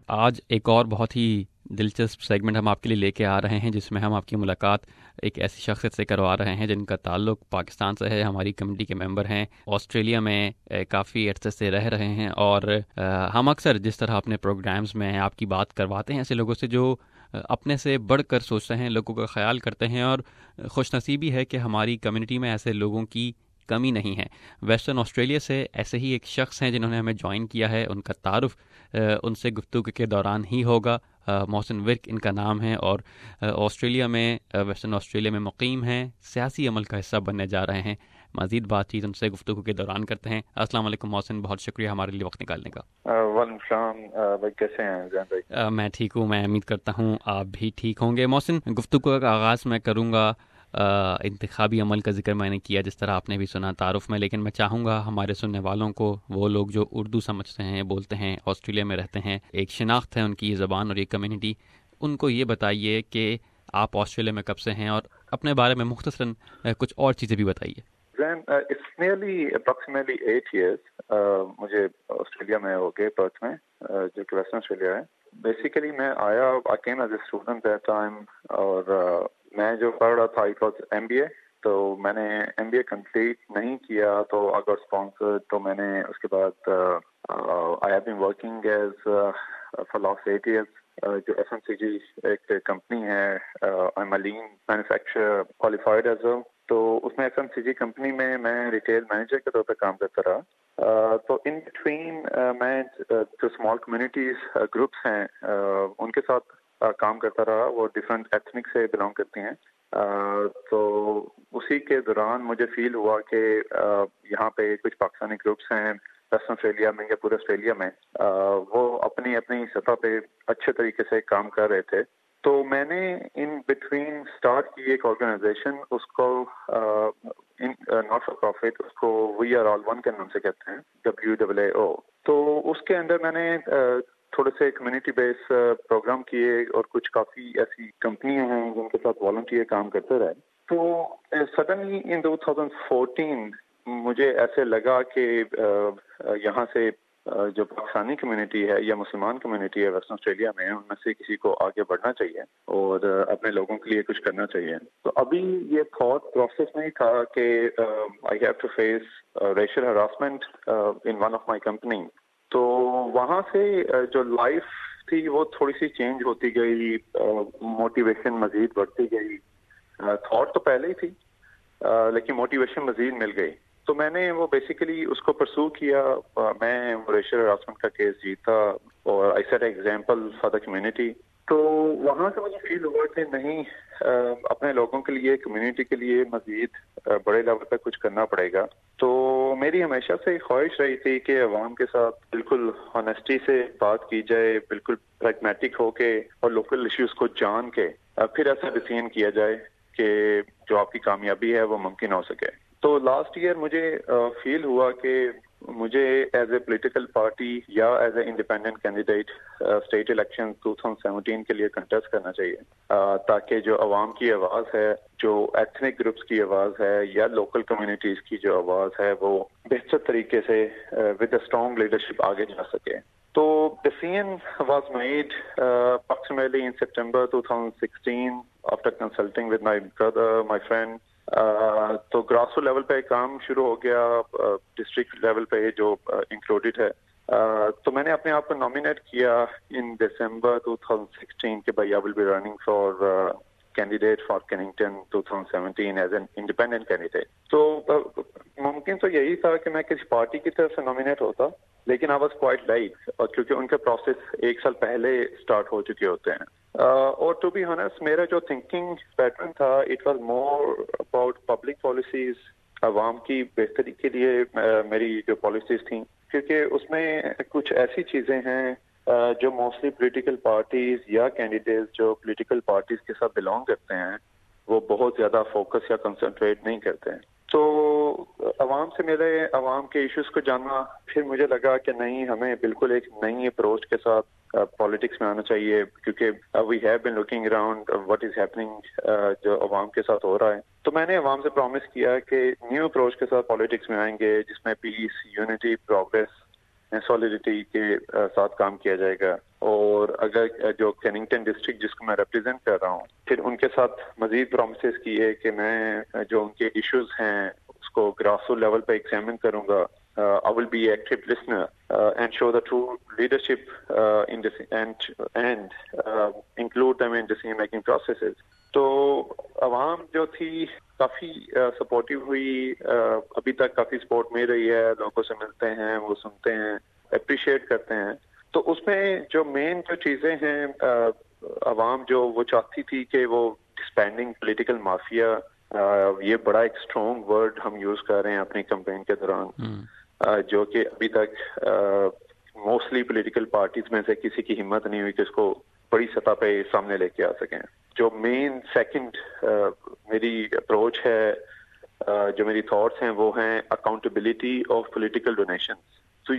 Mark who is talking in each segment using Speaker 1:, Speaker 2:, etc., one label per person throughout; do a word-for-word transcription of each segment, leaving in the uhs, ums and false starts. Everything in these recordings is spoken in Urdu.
Speaker 1: آج ایک اور بہت ہی دلچسپ سیگمنٹ ہم آپ کے لیے لے کے آ رہے ہیں، جس میں ہم آپ کی ملاقات ایک ایسی شخصیت سے کروا رہے ہیں جن کا تعلق پاکستان سے ہے، ہماری کمیونٹی کے ممبر ہیں، آسٹریلیا میں کافی عرصے سے رہ رہے ہیں، اور ہم اکثر جس طرح اپنے پروگرامز میں آپ کی بات کرواتے ہیں ایسے لوگوں سے جو اپنے سے بڑھ کر سوچتے ہیں، لوگوں کا خیال کرتے ہیں، اور خوش نصیبی ہے کہ ہماری کمیونٹی میں ایسے لوگوں کی کمی نہیں ہے۔ ویسٹرن آسٹریلیا سے ایسے ہی ایک شخص ہیں جنہوں نے ہمیں جوائن کیا ہے، ان کا تعارف ان سے گفتگو کے دوران ہی ہوگا۔ محسن ورک ان کا نام ہے، اور آسٹریلیا میں ویسٹرن آسٹریلیا میں مقیم ہیں، سیاسی عمل کا حصہ بننے جا رہے ہیں۔ مزید بات چیت ان سے گفتگو کے دوران کرتے ہیں۔ السلام علیکم محسن، بہت شکریہ ہمارے لیے وقت نکالنے کا۔
Speaker 2: وعلیکم السلام بھائی، کیسے ہیں زین بھائی؟
Speaker 1: میں ٹھیک ہوں، میں امید کرتا ہوں آپ بھی ٹھیک ہوں گے۔ محسن، گفتگو کا آغاز میں کروں گا، انتخابی عمل کا ذکر میں نے کیا جس طرح آپ نے بھی سنا تعارف میں، لیکن میں چاہوں گا ہمارے سننے والوں کو، وہ لوگ جو اردو سمجھتے ہیں، بولتے ہیں، آسٹریلیا میں رہتے ہیں، ایک شناخت ہے ان کی یہ زبان اور یہ کمیونٹی، ان کو یہ بتائیے کہ آپ آسٹریلیا میں کب سے ہیں، اور اپنے بارے میں مختصراً کچھ اور چیزیں بھی بتائیے۔
Speaker 2: Zain, it's nearly approximately eight years مجھے آسٹریلیا میں ہو گئے، پرتھ میں، جو کہ ویسٹرن آسٹریلیا ہے۔ بیسیکلی میں آیا، I came as a student that time, اور میں جو پڑھ رہا تھا it was M B A, تو میں نے ایم بی اے کمپلیٹ نہیں کیا، تو آئی گاٹ اسپانسرڈ، تو میں نے اس کے بعد I have been working as far last eight years جو ایف ایم سی جی ایک کمپنی ہے، I am a lean manufacturer qualified as well, تو اس میں F M C G company میں میں ریٹیل مینیجر کے طور پہ کام کرتا رہا۔ تو ان بٹوین میں جو اسمال کمیونٹیز گروپس ہیں ان کے ساتھ کام کرتا رہا، وہ ڈفرینٹ ایتھنک سے بلانگ کرتی ہیں۔ تو اسی کے دوران مجھے فیل ہوا کہ یہاں پہ کچھ پاکستانی گروپس ہیں ویسٹرن آسٹریلیا میں یا پورے آسٹریلیا میں، وہ اپنی اپنی سطح پہ اچھے طریقے سے کام کر رہے تھے۔ تو میں نے ان بٹوین سٹارٹ کی ایک آرگنائزیشن، اس کو ناٹ فار پروفٹ، اس کو وی آر آل ون کے نام سے کہتے ہیں، ڈبلیو ڈبل اے او۔ تو اس کے اندر میں نے تھوڑے سے کمیونٹی بیس پروگرام کیے، اور کچھ کافی ایسی کمپنیاں ہیں جن کے ساتھ والنٹیئر کام کرتے رہے۔ تو suddenly in two thousand fourteen مجھے ایسے لگا کہ یہاں سے جو پاکستانی کمیونٹی ہے یا مسلمان کمیونٹی ہے ویسٹرن آسٹریلیا میں، ان میں سے کسی کو آگے بڑھنا چاہیے اور اپنے لوگوں کے لیے کچھ کرنا چاہیے۔ تو ابھی یہ تھاٹ پروسیس میں تھا کہ I have to face racial harassment in one of my company. تو وہاں سے جو لائف تھی وہ تھوڑی سی چینج ہوتی گئی، موٹیویشن مزید بڑھتی گئی۔ تھاٹ تو پہلے ہی تھی لیکن موٹیویشن مزید مل گئی، تو میں نے وہ بیسیکلی اس کو پرسو کیا۔ میں ریشل ہراسمنٹ کا کیس جیتا، اور I set example for the community. تو وہاں سے مجھے فیل ہوا کہ نہیں، اپنے لوگوں کے لیے، کمیونٹی کے لیے مزید بڑے لیول پہ کچھ کرنا پڑے گا۔ تو میری ہمیشہ سے خواہش رہی تھی کہ عوام کے ساتھ بالکل آنیسٹی سے بات کی جائے، بالکل پریگمیٹک ہو کے اور لوکل ایشوز کو جان کے پھر ایسا ڈیسیژن کیا جائے کہ جو آپ کی کامیابی ہے وہ ممکن ہو سکے۔ تو لاسٹ ایئر مجھے فیل ہوا کہ مجھے ایز اے پولیٹیکل پارٹی یا as a independent candidate state election دو ہزار سترہ کے لیے کنٹیسٹ کرنا چاہیے، تاکہ جو عوام کی آواز ہے، جو ایتھنک گروپس کی آواز ہے یا لوکل کمیونٹیز کی جو آواز ہے، وہ بہتر طریقے سے ود اے اسٹرانگ لیڈرشپ آگے جا سکے۔ تو decision was made uh, approximately in September twenty sixteen after consulting with my brother, my friend. Uh, تو گراس روٹ لیول پہ کام شروع ہو گیا، ڈسٹرکٹ لیول پہ جو انکلوڈیڈ ہے۔ uh, تو میں نے اپنے آپ کو نامینیٹ کیا ان دسمبر twenty sixteen کہ بھائی I will be running for candidate for Kennington twenty seventeen as an independent candidate. تو ممکن تو یہی تھا کہ میں کسی پارٹی کی طرف سے نامینیٹ ہوتا، لیکن آئی واز کوائٹ لائٹ، اور کیونکہ ان کے پروسیس ایک سال پہلے اسٹارٹ ہو چکے ہوتے ہیں۔ اور ٹو بی آنیسٹ میرا جو تھنکنگ پیٹرن تھا، it was more about public policies, عوام کی بہتری کے لیے میری جو پالیسیز تھیں، کیونکہ اس میں کچھ ایسی چیزیں ہیں جو موسٹلی پولیٹیکل پارٹیز یا کینڈیڈیٹس جو پولیٹیکل پارٹیز کے ساتھ بلانگ کرتے ہیں وہ بہت زیادہ فوکس یا کنسنٹریٹ نہیں کرتے ہیں۔ تو عوام سے ملے، عوام کے ایشوز کو جانا، پھر مجھے لگا کہ نہیں، ہمیں بالکل ایک نئی اپروچ کے ساتھ پالیٹکس میں آنا چاہیے، کیونکہ we have been looking around what is happening جو عوام کے ساتھ ہو رہا ہے۔ تو میں نے عوام سے پرومس کیا کہ نیو اپروچ کے ساتھ پالیٹکس میں آئیں گے، جس میں پیس، یونٹی، پروگریس سولیڈیٹی کے ساتھ کام کیا جائے گا. اور اگر جو کیننگٹن ڈسٹرکٹ جس کو میں ریپرزینٹ کر رہا ہوں, پھر ان کے ساتھ مزید پرومسز کیے کہ میں جو ان کے ایشوز ہیں اس کو گراس روٹ لیول پہ ایگزامن کروں گا. Uh, I will be an active listener uh, and show the true leadership uh, in this and and uh, include them in decision making processes. تو عوام جو تھی کافی سپورٹیو ہوئی, ابھی تک کافی سپورٹ مل رہی ہے, لوگوں سے ملتے ہیں, وہ سنتے ہیں, اپریشیٹ کرتے ہیں. تو اس میں جو مین جو چیزیں ہیں, عوام جو وہ چاہتی تھی کہ وہ ڈسبینڈنگ پولیٹیکل مافیا, یہ بڑا ایک اسٹرانگ ورڈ ہم یوز کر رہے ہیں اپنی کمپین کے دوران, جو کہ ابھی تک موسٹلی پولیٹیکل پارٹیز میں سے کسی کی ہمت نہیں ہوئی کہ اس کو بڑی سطح پہ سامنے لے کے آ سکیں. جو مین سیکنڈ میری اپروچ ہے, جو میری تھاٹس ہیں, وہ ہیں اکاؤنٹیبلٹی آف پولیٹیکل ڈونیشن. تو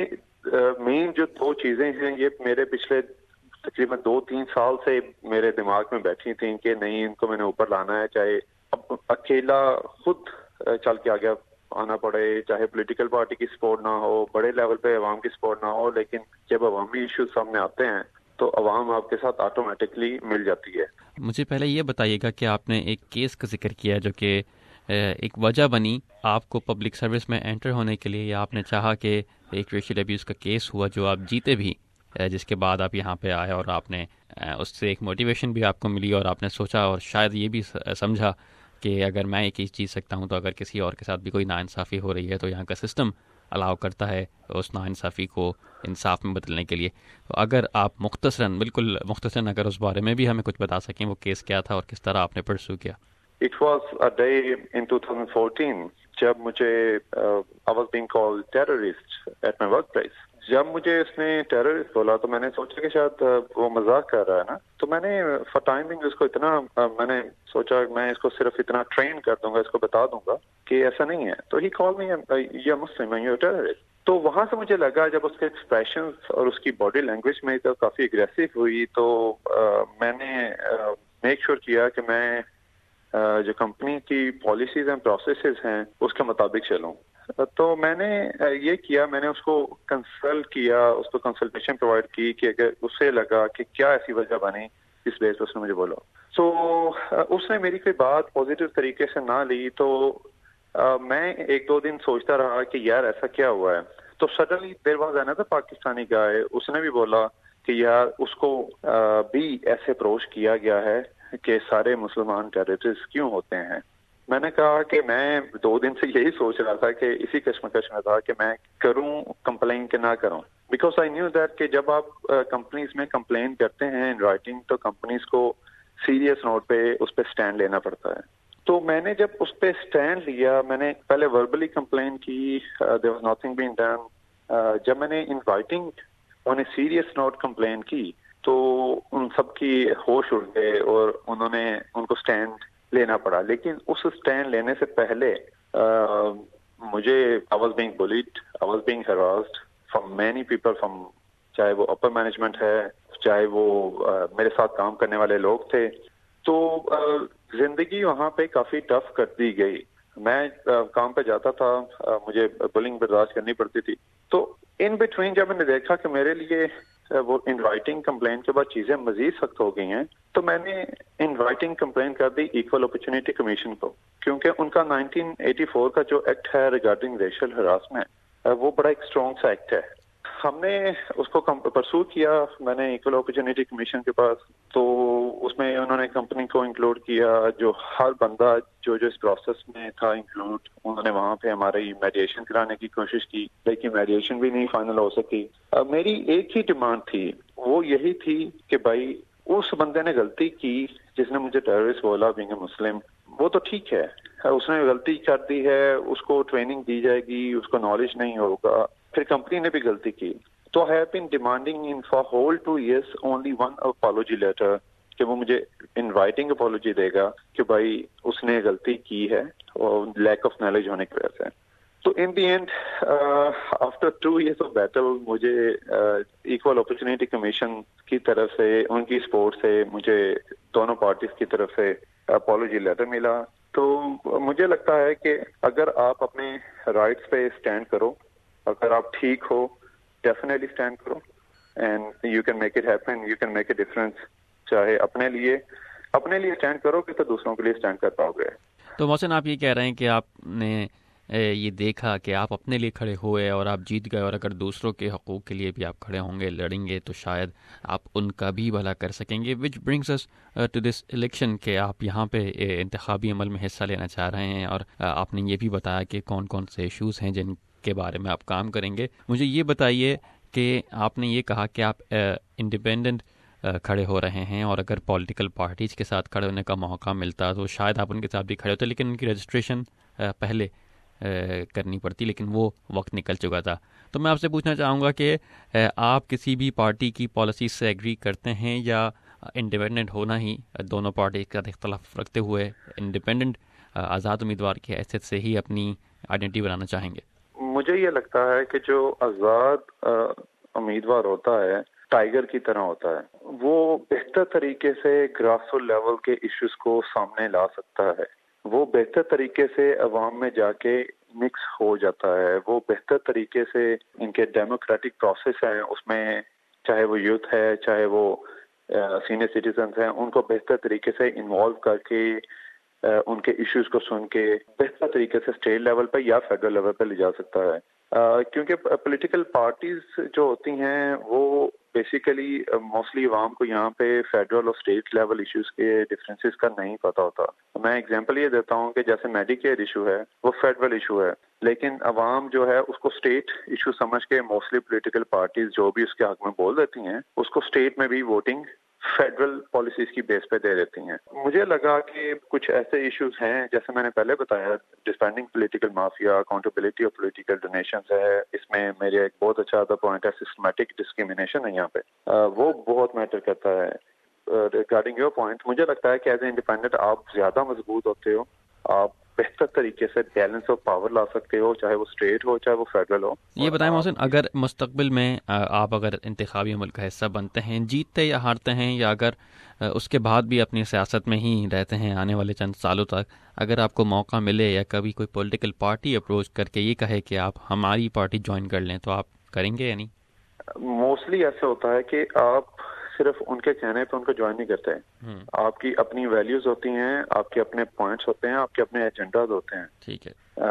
Speaker 2: یہ مین جو دو چیزیں ہیں, یہ میرے پچھلے تقریباً دو تین سال سے میرے دماغ میں بیٹھی تھیں کہ نہیں, ان کو میں نے اوپر لانا ہے, چاہے اب اکیلا خود چل کے آگے آنا پڑے, چاہے پولیٹیکل پارٹی کی سپورٹ نہ ہو, بڑے لیول پہ عوام کی سپورٹ نہ ہو, لیکن جب عوامی ایشوز سامنے آتے ہیں تو عوام آپ کے ساتھ آٹومیٹکلی مل جاتی ہے.
Speaker 1: مجھے پہلے یہ بتائیے گا کہ آپ نے ایک کیس کا ذکر کیا جو کہ ایک وجہ بنی آپ کو پبلک سروس میں انٹر ہونے کے لیے, یا آپ نے چاہا کہ ایک ریشل ابیوز کا کیس ہوا جو آپ جیتے بھی, جس کے بعد آپ یہاں پہ آئے اور آپ نے اس سے ایک موٹیویشن بھی آپ کو ملی, اور آپ نے سوچا اور شاید یہ بھی سمجھا کہ اگر میں ایک چیز جیت سکتا ہوں تو اگر کسی اور کے ساتھ بھی کوئی ناانصافی ہو رہی ہے تو یہاں کا سسٹم الاؤ کرتا ہے اس ناانصافی کو انصاف میں بدلنے کے لیے. تو اگر آپ مختصراً بالکل مختصراً اگر اس بارے میں بھی ہمیں کچھ بتا سکیں, وہ کیس کیا تھا اور کس طرح آپ نے پرسو کیا.
Speaker 2: It was a day in twenty fourteen جب مجھے uh, I was being called terrorist at my workplace. جب مجھے اس نے ٹیررسٹ بولا تو میں نے سوچا کہ شاید وہ مذاق کر رہا ہے نا, تو میں نے فار ٹائمنگ اس کو اتنا میں نے سوچا میں اس کو صرف اتنا ٹرین کر دوں گا, اس کو بتا دوں گا کہ ایسا نہیں ہے. تو he call me you Muslim you terrorist. تو وہاں سے مجھے لگا جب اس کے ایکسپریشنز اور اس کی باڈی لینگویج میں تو کافی اگریسو ہوئی, تو میں نے میک شیور کیا کہ میں جو کمپنی کی پالیسیز اینڈ پروسیسز ہیں اس کے مطابق چلوں. تو میں نے یہ کیا, میں نے اس کو کنسلٹ کیا, اس کو کنسلٹیشن پرووائڈ کی کہ اگر اسے لگا کہ کیا ایسی وجہ بنی اس بیس پہ اس نے مجھے بولا. تو اس نے میری کوئی بات پازیٹیو طریقے سے نہ لی, تو میں ایک دو دن سوچتا رہا کہ یار ایسا کیا ہوا ہے. تو suddenly there was another Pakistani guy, اس نے بھی بولا کہ یار اس کو بھی ایسے اپروچ کیا گیا ہے کہ سارے مسلمان ٹیررسٹ کیوں ہوتے ہیں. میں نے کہا کہ میں دو دن سے یہی سوچ رہا تھا کہ اسی کشمکش میں تھا کہ میں کروں کمپلین کہ نہ کروں, بیکاز آئی نیو دیٹ کہ جب آپ کمپنیز میں کمپلین کرتے ہیں ان رائٹنگ تو کمپنیز کو سیریس نوٹ پہ اس پہ سٹینڈ لینا پڑتا ہے. تو میں نے جب اس پہ سٹینڈ لیا, میں نے پہلے وربلی کمپلین کی, there was nothing been done. جب میں نے in writing on a serious note complain کی تو ان سب کی ہوش اڑ گئے اور انہوں نے ان کو سٹینڈ لینا پڑا. لیکن اس سٹینڈ لینے سے پہلے uh, مجھے I was being bullied, I was being harassed from many people, from چاہے وہ اپر مینجمنٹ ہے, چاہے وہ uh, میرے ساتھ کام کرنے والے لوگ تھے. تو uh, زندگی وہاں پہ کافی ٹف کر دی گئی. میں uh, کام پہ جاتا تھا, uh, مجھے بلنگ برداشت کرنی پڑتی تھی. تو ان بٹوین جب میں نے دیکھا کہ میرے لیے وہ ان رائٹنگ کمپلین کے بعد چیزیں مزید سخت ہو گئی ہیں, تو میں نے ان رائٹنگ کمپلین کر دی ایکول اپرچونٹی کمیشن کو, کیونکہ ان کا نائنٹین ایٹی فور کا جو ایکٹ ہے ریگارڈنگ ریشل ہراسمنٹ, وہ بڑا ایک اسٹرانگ سا ایکٹ ہے. ہم نے اس کو پرسو کیا, میں نے ایکول اپرچونٹی کمیشن کے پاس, تو اس میں انہوں نے کمپنی کو انکلوڈ کیا, جو ہر بندہ جو جو اس پروسیس میں تھا انکلوڈ, انہوں نے وہاں پہ ہماری میڈیشن کرانے کی کوشش کی, لیکن میڈیشن بھی نہیں فائنل ہو سکی. میری ایک ہی ڈیمانڈ تھی, وہ یہی تھی کہ بھائی اس بندے نے غلطی کی جس نے مجھے ٹیررسٹ بولا بینگ اے مسلم, وہ تو ٹھیک ہے, اس نے غلطی کر دی ہے, اس کو ٹریننگ دی جائے گی, اس کو نالج نہیں ہوگا. پھر کمپنی نے بھی غلطی کی, تو I have been demanding in for whole two years only one apology letter کہ وہ مجھے ان رائٹنگ اپالوجی دے گا کہ بھائی اس نے غلطی کی ہے اور لیک آف نالج ہونے کی وجہ سے. تو in the end after two years of battle مجھے ایکول اپرچونٹی کمیشن کی طرف سے, ان کی سپورٹ سے مجھے دونوں پارٹیز کی طرف سے اپالوجی لیٹر ملا. تو مجھے لگتا ہے کہ اگر آپ اپنے رائٹس پہ اسٹینڈ کرو, اگر آپ ٹھیک ہو, ڈیفینیٹلی اسٹینڈ کرو and you can make it happen, you can make a difference. چاہے اپنے لیے اپنے لیے اسٹینڈ کرو گے تو دوسروں کے لیے اسٹینڈ کر پاؤ گے.
Speaker 1: تو محسن آپ یہ کہہ رہے ہیں کہ آپ نے یہ دیکھا کہ آپ اپنے لیے کھڑے ہوئے اور آپ جیت گئے, اور اگر دوسروں کے حقوق کے لیے بھی آپ کھڑے ہوں گے, لڑیں گے, تو شاید آپ ان کا بھی بھلا کر سکیں گے. Which brings us to this election کہ آپ یہاں پہ انتخابی عمل میں حصہ لینا چاہ رہے ہیں, اور آپ نے یہ بھی بتایا کہ کون کون سے ایشوز ہیں جن کے بارے میں آپ کام کریں گے. مجھے یہ بتائیے کہ آپ نے یہ کہا کہ آپ انڈیپینڈنٹ کھڑے ہو رہے ہیں, اور اگر پولیٹیکل پارٹیز کے ساتھ کھڑے ہونے کا موقع ملتا تو شاید آپ ان کے ساتھ بھی کھڑے ہوتے, لیکن ان کی رجسٹریشن پہلے کرنی پڑتی, لیکن وہ وقت نکل چکا تھا. تو میں آپ سے پوچھنا چاہوں گا کہ آپ کسی بھی پارٹی کی پالیسی سے ایگری کرتے ہیں, یا انڈیپینڈنٹ ہونا ہی دونوں پارٹی کے ساتھ اختلاف رکھتے ہوئے انڈیپینڈنٹ آزاد امیدوار کی حیثیت سے ہی اپنی آئیڈینٹی بنانا چاہیں گے؟
Speaker 2: مجھے یہ لگتا ہے کہ جو آزاد امیدوار ہوتا ہے ٹائیگر کی طرح ہوتا ہے, وہ بہتر طریقے سے گراس روٹ لیول کے ایشوز کو سامنے لا سکتا ہے, وہ بہتر طریقے سے عوام میں جا کے مکس ہو جاتا ہے, وہ بہتر طریقے سے ان کے ڈیموکریٹک پروسیس ہیں اس میں, چاہے وہ یوتھ ہے چاہے وہ سینئر سٹیزنز ہیں, ان کو بہتر طریقے سے انوالو کر کے ان کے ایشوز کو سن کے بہتر طریقے سے اسٹیٹ لیول پہ یا فیڈرل لیول پہ لے جا سکتا ہے. کیونکہ پولیٹیکل پارٹیز جو ہوتی ہیں وہ بیسیکلی موسٹلی عوام کو یہاں پہ فیڈرل اور اسٹیٹ لیول ایشوز کے ڈفرینسز کا نہیں پتہ ہوتا. میں اگزامپل یہ دیتا ہوں کہ جیسے میڈیکیئر ایشو ہے وہ فیڈرل ایشو ہے, لیکن عوام جو ہے اس کو اسٹیٹ ایشو سمجھ کے موسٹلی پولیٹیکل پارٹیز جو بھی اس کے حق میں بول دیتی ہیں اس کو اسٹیٹ میں بھی ووٹنگ فیڈرل پالیسیز کی بیس پہ دے دیتی ہیں. مجھے لگا کہ کچھ ایسے ایشوز ہیں جیسے میں نے پہلے بتایا, disbanding political mafia, accountability of political donations ہے, اس میں میرے ایک بہت اچھا ادر پوائنٹ ہے سسٹمیٹک ڈسکریمنیشن ہے یہاں پہ, وہ بہت میٹر کرتا ہے. ریگارڈنگ یور پوائنٹ, مجھے لگتا ہے کہ ایز اے انڈیپینڈنٹ آپ زیادہ مضبوط ہوتے ہو, آپ بہتر طریقے سے بیلنس آف پاور لا سکتے ہو, چاہے وہ اسٹیٹ ہو چاہے وہ فیڈرل ہو.
Speaker 1: یہ بتائیں محسن, اگر مستقبل میں آپ اگر انتخابی عمل کا حصہ بنتے ہیں, جیتتے یا ہارتے ہیں, یا اگر اس کے بعد بھی اپنی سیاست میں ہی رہتے ہیں آنے والے چند سالوں تک, اگر آپ کو موقع ملے یا کبھی کوئی پولیٹیکل پارٹی اپروچ کر کے یہ کہے کہ آپ ہماری پارٹی جوائن کر لیں, تو آپ کریں گے یا نہیں؟
Speaker 2: موسٹلی ایسا ہوتا ہے کہ آپ صرف ان کے کہنے پہ ان کو جوائن نہیں کرتے ہیں. آپ کی اپنی ویلیوز ہوتی ہیں, آپ کے اپنے پوائنٹس ہوتے ہیں, آپ کے اپنے ایجنڈاز ہوتے ہیں.
Speaker 1: ٹھیک ہے.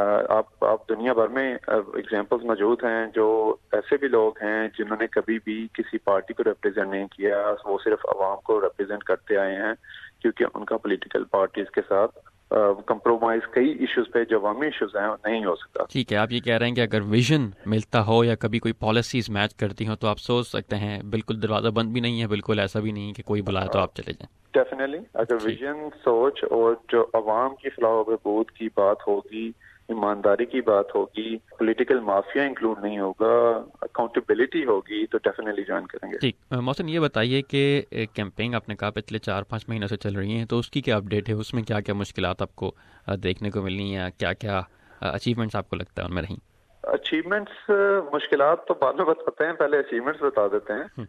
Speaker 2: آپ آپ دنیا بھر میں ایگزامپلس موجود ہیں جو ایسے بھی لوگ ہیں جنہوں نے کبھی بھی کسی پارٹی کو ریپرزینٹ نہیں کیا, وہ صرف عوام کو ریپرزینٹ کرتے آئے ہیں, کیونکہ ان کا پولیٹیکل پارٹیز کے ساتھ کمپرومائز کئی ایشوز پہ جو عوامی ایشوز ہیں نہیں ہو سکتا.
Speaker 1: ٹھیک ہے, آپ یہ کہہ رہے ہیں کہ اگر ویژن ملتا ہو یا کبھی کوئی پالیسیز میچ کرتی ہوں تو آپ سوچ سکتے ہیں, بالکل دروازہ بند بھی نہیں ہے, بالکل ایسا بھی نہیں کہ کوئی بلائے تو آپ چلے جائیں.
Speaker 2: ڈیفینیٹلی اگر ویژن, سوچ اور جو عوام کی فلاح و بہبود کی بات ہوگی, ایمانداری کی بات ہوگی, پولیٹیکل مافیا انکلوڈ نہیں ہوگا, اکاؤنٹیبلٹی ہوگی, تو ڈیفینیٹلی جوائن کریں گے.
Speaker 1: ٹھیک. محسن یہ بتائیے کہ کیمپین آپ نے کہا پچھلے چار پانچ مہینوں سے چل رہی ہیں, تو اس کی کیا اپڈیٹ ہے, اس میں کیا کیا مشکلات آپ کو دیکھنے کو ملنی ہیں, کیا کیا اچیومنٹس آپ کو لگتا ہے ان میں رہیں؟
Speaker 2: اچیومنٹس, مشکلات تو بعد میں بتاتے ہیں, پہلے اچیومنٹس بتا دیتے ہیں.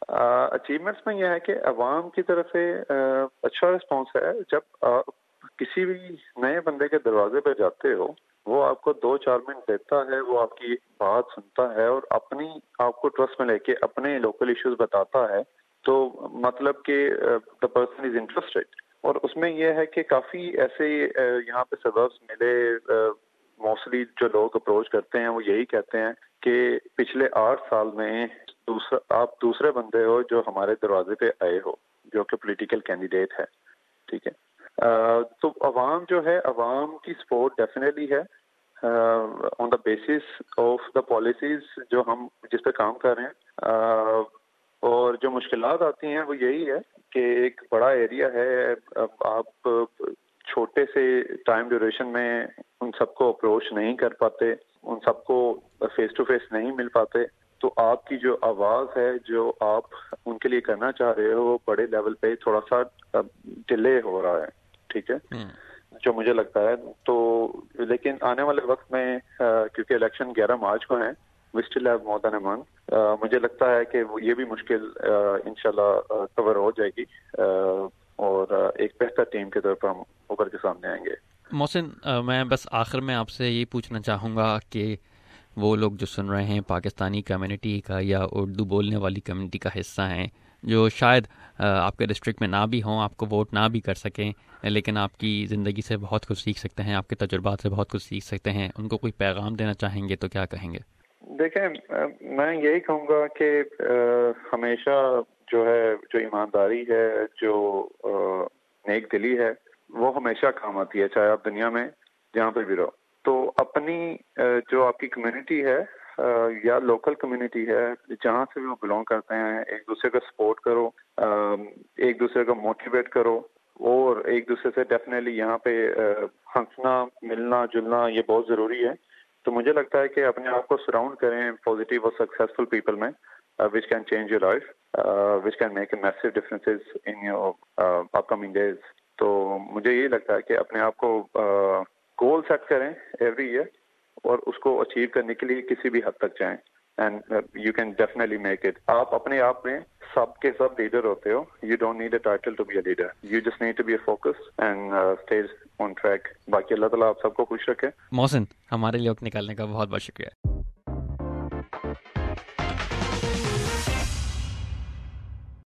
Speaker 2: اچیومنٹس میں یہ ہے کہ عوام کی طرف سے اچھا رسپانس ہے. جب آپ کسی بھی نئے بندے کے دروازے پہ جاتے ہو, وہ آپ کو دو چار منٹ دیتا ہے, وہ آپ کی بات سنتا ہے اور اپنی آپ کو ٹرسٹ میں لے کے اپنے لوکل ایشوز بتاتا ہے, تو مطلب کہ the person is interested. اور اس میں یہ ہے کہ کافی ایسے یہاں پہ سببs ملے, موسٹلی جو لوگ اپروچ کرتے ہیں وہ یہی کہتے ہیں کہ پچھلے آٹھ سال میں دوسرا آپ دوسرے بندے ہو جو ہمارے دروازے پہ آئے ہو جو کہ پولیٹیکل کینڈیڈیٹ ہے. ٹھیک ہے, تو عوام جو ہے, عوام کی سپورٹ ڈیفینیٹلی ہے on the basis of the policies جو ہم جس پہ کام کر رہے ہیں. اور جو مشکلات آتی ہیں وہ یہی ہے کہ ایک بڑا ایریا ہے, آپ چھوٹے سے ٹائم ڈیوریشن میں ان سب کو اپروچ نہیں کر پاتے, ان سب کو فیس ٹو فیس نہیں مل پاتے, تو آپ کی جو آواز ہے جو آپ ان کے لیے کرنا چاہ رہے ہو وہ بڑے لیول پہ تھوڑا سا ڈیلے ہو رہا ہے. ٹھیک ہے, جو مجھے لگتا ہے. تو لیکن آنے والے وقت میں کیونکہ الیکشن گیارہ مارچ کو ہیں, we still have more than a month, مجھے لگتا ہے کہ یہ بھی مشکل انشاءاللہ کور ہو جائے گی اور ایک بہتر ٹیم کے طور پر ہم اوپر کے سامنے آئیں گے.
Speaker 1: محسن, میں بس آخر میں آپ سے یہ پوچھنا چاہوں گا کہ وہ لوگ جو سن رہے ہیں پاکستانی کمیونٹی کا یا اردو بولنے والی کمیونٹی کا حصہ ہیں، جو شاید آپ کے ڈسٹرکٹ میں نہ بھی ہوں، آپ کو ووٹ نہ بھی کر سکیں، لیکن آپ کی زندگی سے بہت کچھ سیکھ سکتے ہیں، آپ کے تجربات سے بہت کچھ سیکھ سکتے ہیں، ان کو کوئی پیغام دینا چاہیں گے تو کیا کہیں گے؟
Speaker 2: دیکھیں، میں یہی کہوں گا کہ ہمیشہ جو ہے جو ایمانداری ہے، جو نیک دلی ہے، وہ ہمیشہ کام آتی ہے، چاہے آپ دنیا میں جہاں پہ بھی رہو. تو اپنی جو آپ کی کمیونٹی ہے یا لوکل کمیونٹی ہے، جہاں سے بھی وہ بلونگ کرتے ہیں، ایک دوسرے کا سپورٹ کرو، ایک دوسرے کو موٹیویٹ کرو، اور ایک دوسرے سے ڈیفینیٹلی یہاں پہ ہنسنا، ملنا جلنا یہ بہت ضروری ہے. تو مجھے لگتا ہے کہ اپنے آپ کو سراؤنڈ کریں پازیٹیو اور سکسیسفل پیپل میں، which can change your life, which can make a massive differences in your upcoming days. تو مجھے یہ لگتا ہے کہ اپنے آپ کو گول سیٹ کریں ایوری ایئر، اور اس کو اچیو کرنے کے لیے کسی بھی حد تک جائیں، and you can definitely make it. آپ اپنے آپ میں سب کے سب لیڈر ہوتے ہو. You don't need a title to be a leader, you just need to be a focus and stay on track. باقی اللہ تعالیٰ آپ سب کو خوش رکھے.
Speaker 1: محسن، ہمارے لیے وقت نکالنے کا بہت بہت شکریہ.